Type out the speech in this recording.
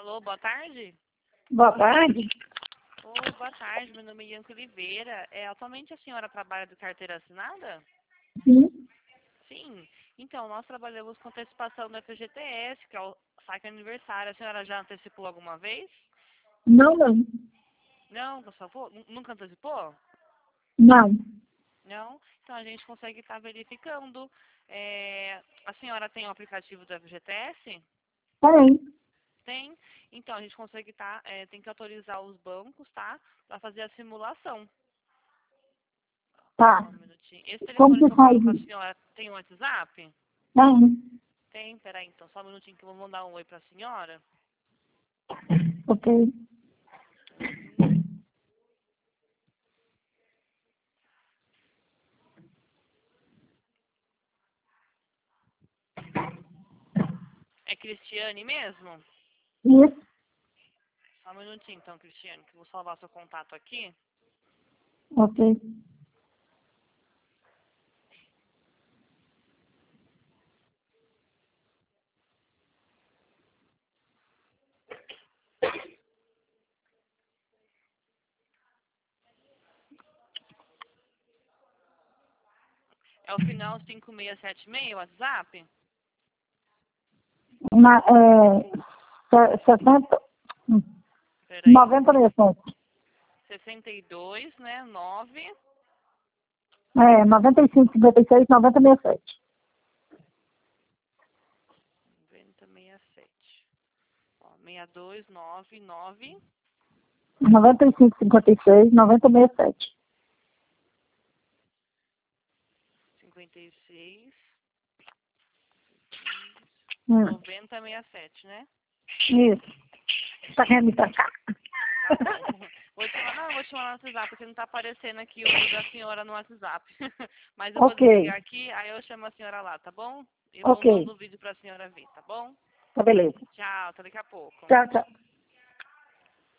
Alô, boa tarde? Boa tarde. Oi, boa tarde. Meu nome é Ianca Oliveira. Atualmente a senhora trabalha de carteira assinada? Sim. Sim. Então, nós trabalhamos com antecipação do FGTS, que é o saque aniversário. A senhora já antecipou alguma vez? Não, não. Não, por favor? Nunca antecipou? Não. Não? Então a gente consegue estar verificando. A senhora tem o aplicativo do FGTS? Tem. Tem. Então a gente consegue estar, tem que autorizar os bancos, tá? Para fazer a simulação. Tá. Só um minutinho. Esse Como telefone que que eu faz falo com a isso? senhora tem um WhatsApp? Tem. Tem, peraí então, só um minutinho que eu vou mandar um oi para a senhora. Ok. É Cristiane mesmo? Isso. Só um minutinho então, Cristiane, que eu vou salvar seu contato aqui. Ok. É o final 5676, o WhatsApp? 60, Peraí. 90,67. 62, né? 9. 95, 56, 90,67. 9067. Ó, 6299 95, 56, 90,67. 56 Hum. 9067, né? Isso. Tá querendo me trancar? Tá bom. Vou te mandar no WhatsApp, porque não tá aparecendo aqui o número da senhora no WhatsApp. Mas eu vou Ok. desligar aqui, aí eu chamo a senhora lá, tá bom? Eu Ok. mando o vídeo pra senhora ver, tá bom? Tá beleza. Tchau, até daqui a pouco. Tchau, tchau.